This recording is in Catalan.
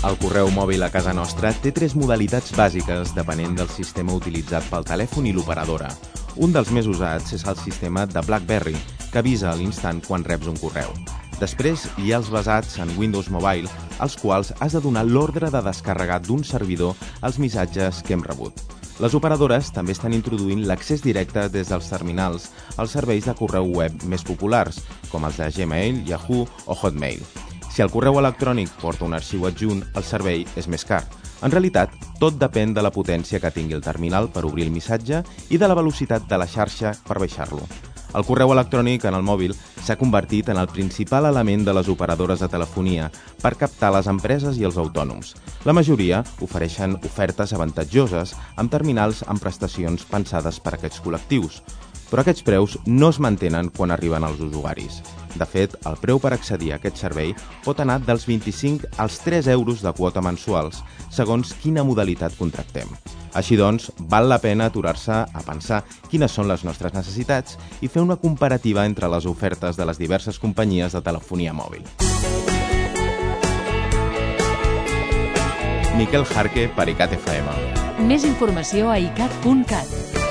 El correu mòbil a casa nostra té 3 modalitats bàsiques depenent del sistema utilitzat pel telèfon i l'operadora. Un dels més usats és el sistema de BlackBerry, que avisa a l'instant quan reps un correu. Després hi ha els basats en Windows Mobile, als quals has de donar l'ordre de descarregar d'un servidor els missatges que hem rebut. Les operadores també estan introduint l'accés directe des dels terminals als serveis de correu web més populars, com els de Gmail, Yahoo o Hotmail. Si el correu electrònic porta un arxiu adjunt, el servei és més car. En realitat, tot depèn de la potència que tingui el terminal per obrir el missatge i de la velocitat de la xarxa per baixar-lo. El correu electrònic en el mòbil s'ha convertit en el principal element de les operadores de telefonia per captar les empreses i els autònoms. La majoria ofereixen ofertes avantatjoses amb terminals amb prestacions pensades per a aquests col·lectius. Però aquests preus no es mantenen quan arriben als usuaris. De fet, el preu per accedir a aquest servei pot anar dels 25 als 3 euros de quota mensuals, segons quina modalitat contractem. Així doncs, val la pena aturar-se a pensar quines són les nostres necessitats i fer una comparativa entre les ofertes de les diverses companyies de telefonia mòbil. Miquel Jarque per ICAT FM. Més informació a icat.cat.